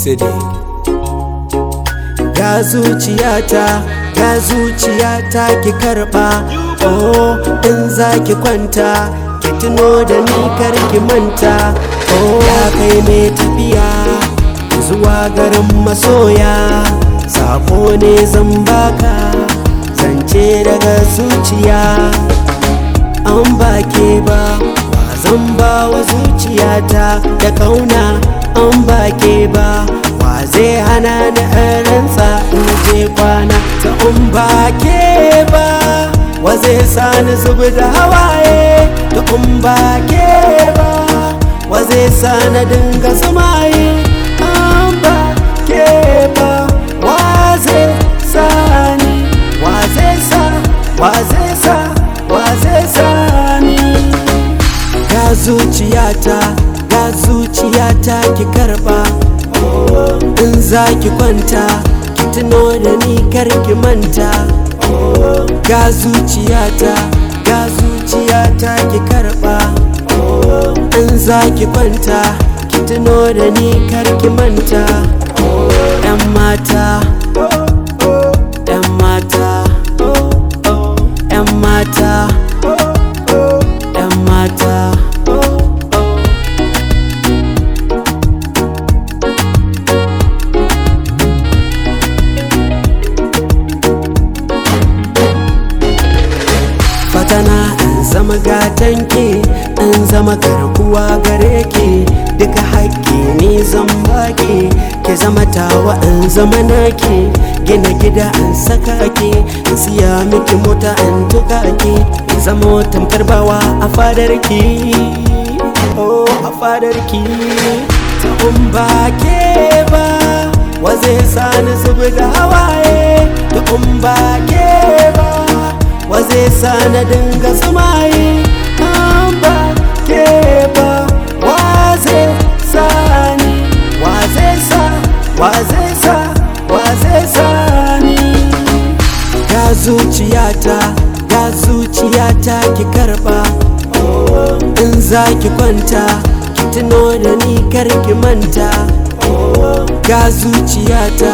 City. Ga zuciyata ki karba, oh in zaki kwanta ki tuno da ni kar ki manta. Oh ya kai mai tafiya zuwa garin masoya, sako ne zan baka, zance daga zuciya. An bake ba zan ba wa zuciyata da kauna, an bake ba wa zai hana ni rantsa in je kwana. Ta an bake ba wa zai sani zubi da hawaye, ta an bake ba wa zai sani dinga zumaye. An bake ba wa zai sani, wa zai sa, wa zai sa, wa zai sani. Ga zuciyata ki karba, in zaki kwanta ki tuno da ni kar ki manta. Ga zuciyata ki karba, in zaki kwanta ki tuno da ni kar ki manta. Yan mata, yan mata, yan mata, yan mata. Fatana in zama gatanki, in zama garkuwa gare ki, duka haƙƙi ni zan baki, ki zama tawa in zama naki. Gina gida in saka ki, in siya miki mota in tuka ki, in zama tamkar bawa a fadarki, oh a fadarki. Ta in bake ba wa zai sani zubi da hawaye, ta in bake ba wa zai sa na dinga zumaye. An bake ba wa zai sani, wa zai sa, wa zai sa, wa zai sani. Ga zuciyata ki karba, in zaki kwanta ki tuno da ni kar ki manta. Ga zuciyata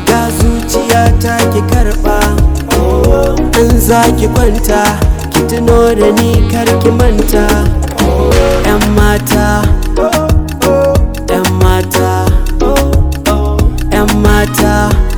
ki karba, in zaki kwanta ki tuno da ni kar ki manta. Yan mata, yan mata, yan mata.